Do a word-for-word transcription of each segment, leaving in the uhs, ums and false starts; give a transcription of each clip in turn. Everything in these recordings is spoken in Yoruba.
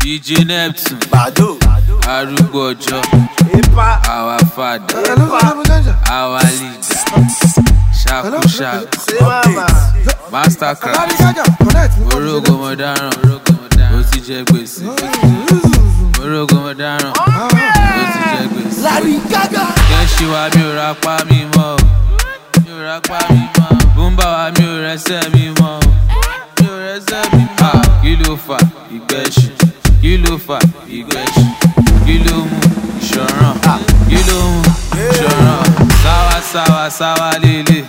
D J Neptune, Bado, arúgbó ọjọ́, our father, our leader, Shaku Shaku, Mastercraft, Orogo Modern, ó ti jẹ gbèsè, Orogo Modern, ó ti jẹ gbèsè. Kẹ́ṣí wa mi ò ra pa mi mọ́, mi ò ra pa mi mọ́, Bùnbà wa mi ò rẹ́sẹ̀ mi mọ́, mi ò rẹ́sẹ̀ mi mọ́. Kí ló fà ìgbẹ́ṣù? Kí ló fà ìgbẹ́ṣù? Kí ló mú ìṣọ̀ràn? Kí ló mú ìṣọ̀ràn? Sáwá sáwá sáwá lélẹ̀.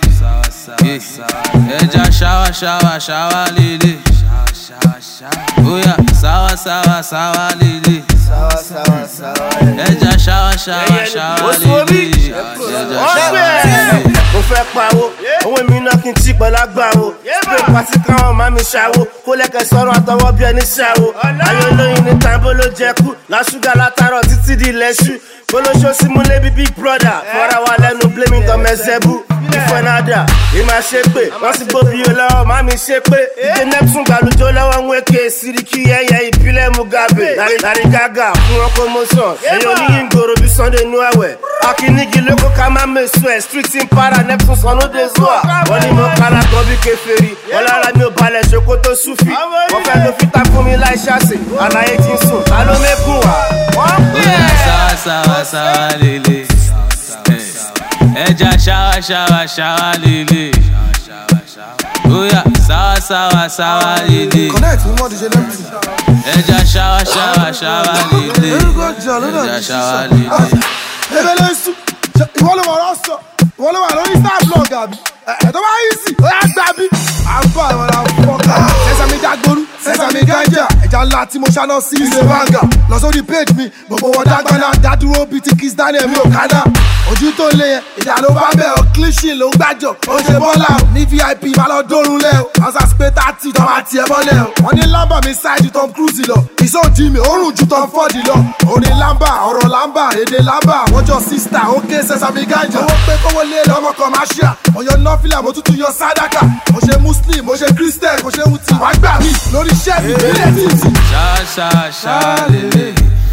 Ẹja ṣáwá ṣáwá ṣáwá lélẹ̀. Óyá sáwá sáwá sáwá lélẹ̀. Ẹja ṣáwá ṣáwá ṣáwá lélẹ̀. Ẹja ṣáwá lélẹ̀. Mo fẹ́ pawó, owó mi náà kí n tí pẹ̀lú agbáwo. Spray pàtí káwọn máa mi ṣàwó, kó lẹ́kẹ̀ sọ̀rọ̀ àtọwọ́ bí ẹni ṣàwó. Ayé olóyin ní tàǹbó ló jẹ kú, lásùgà látàrọ̀ títí di lẹ́ṣù. Bolóṣó sí mú lébi big brother, fọ́ra wa lẹ́nu blaming gan mẹ́sẹ̀bù. Ìfẹ́ nádà, ìmá ṣe pé, wọ́n sì gbóbi olówó, má mi ṣe pé. D J Neptune gbàlùjọ lọ́wọ́ ń wéke, Siriki ẹyẹ ìbílẹ̀ Mugabe. Lárí Gaga fún wọn kó mo sàn, ẹ̀yin oníyìn gbòòrò bí Sunday nú ẹ̀wẹ̀. Akínnígi lóko ká má mèsù ẹ̀, street in para Neptune sàn ló dé zuwa. Wọ́n ní mo kára kan bí kèfèrí, wọ́n lára mi ò balẹ̀ ṣoko tó súfì. Wọ́n fẹ́ lo fita fún mi láì ṣàṣì, àlàyé ti ń sùn, ta ló mẹ́kùn wá? Wọ́n pè é. Sáwá sáwá sáwá lélẹ̀. Ẹja ṣáwá ṣáwá ṣáwá lélẹ̀. Óyá sáwá sáwá sáwá lélẹ̀. Ẹja ṣáwá ṣáwá ṣáwá lélẹ̀. Ẹja ṣáwá lélẹ̀. Ebelesu, ìwọ ló wà lọ́sọ̀, ìwọ ló wà lórí star blog àbí? Ẹ̀ẹ́dọ́ bá yí sí, ó yá gbà bí. Àbá ìwọ̀n la fọ́ọ̀kà. Sẹ́sàmì Dagboru, Sẹ́sàmì Ganja. Ẹja ńlá tí mo ṣáná sí ilé Banga. Lọ sórí page mi, gbogbo wọn dágbáná. Dádúró bíi ti Kiss Daniel mi ò kánná. Ojú tó lé yẹn, ìjà ló bá bẹ̀ ọ́. Clichy ló ń gbàjọ, ó ṣe bọ́lá o. Ní V I P máa lọ dórun lẹ́ o. Ọ̀sà spé tààtì tó máa tiẹ̀ bọ́lẹ̀ o. Wọ́n ní Lamba mi ṣáìdì Tom Cruise lọ. Ìsọ̀jì mi, òórùn ju Tom Ford lọ. Orin Lamba, ọ̀rọ̀ Lamba, èdè Lamba. Wọ́n jọ sísítà, ó ké Sẹ́sàmì Ganja. Owó pé kówó lé lọ́mọ commercial. Mo yọ nọ́fìlà, mo tútù yọ sádàkà. Mo ṣe Muslim, mo ṣe Christian, mo ṣe Wuti. Wàá gbà mí lórí iṣẹ́ mi nílẹ̀ títì. Ṣáwá ṣáwá ṣáwá lélẹ̀.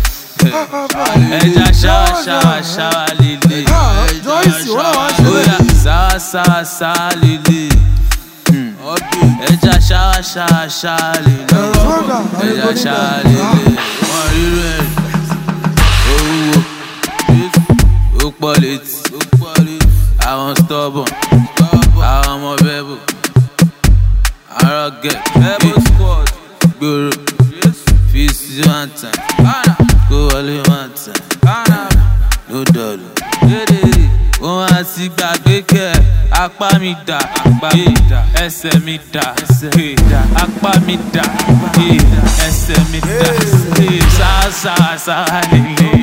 Ẹja ṣáwá ṣáwá ṣáwá lélẹ̀. Óyá sáwá sáwá sáwá lélẹ̀. Ẹja ṣáwá ṣáwá ṣáwá lélẹ̀. Ẹja ṣáwá lélẹ̀. Wọ́n rírú ẹ̀ owó ó pọ̀ létí. Àwọn stubborn, àwọn ọmọ bẹ́bù, arrogant, gbòòrò, fi sí one time, kó wọlé one time, no dollar. Wọ́n á ti gbàgbé kẹ́ apá mi dà, ẹsẹ̀ mi dà, apá mi dà, ẹsẹ̀ mi dà, sáà sáà sáà lélẹ̀.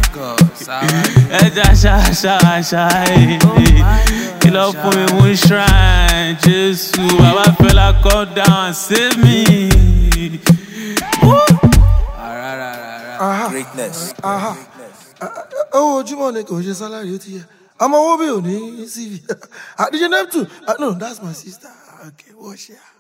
Ẹja ṣáwá ṣáwá ṣáwá lélẹ̀. Kí ló fún mi mú shrine? Jésù, Baba Fela come down and save me. Greatness. Owó ojúmọ́ ni kò ṣe sálárì ó ti yẹ. Ọmọ owó bí ò ní C V. D J Neptune, no, that's my sister. Okay, what's here?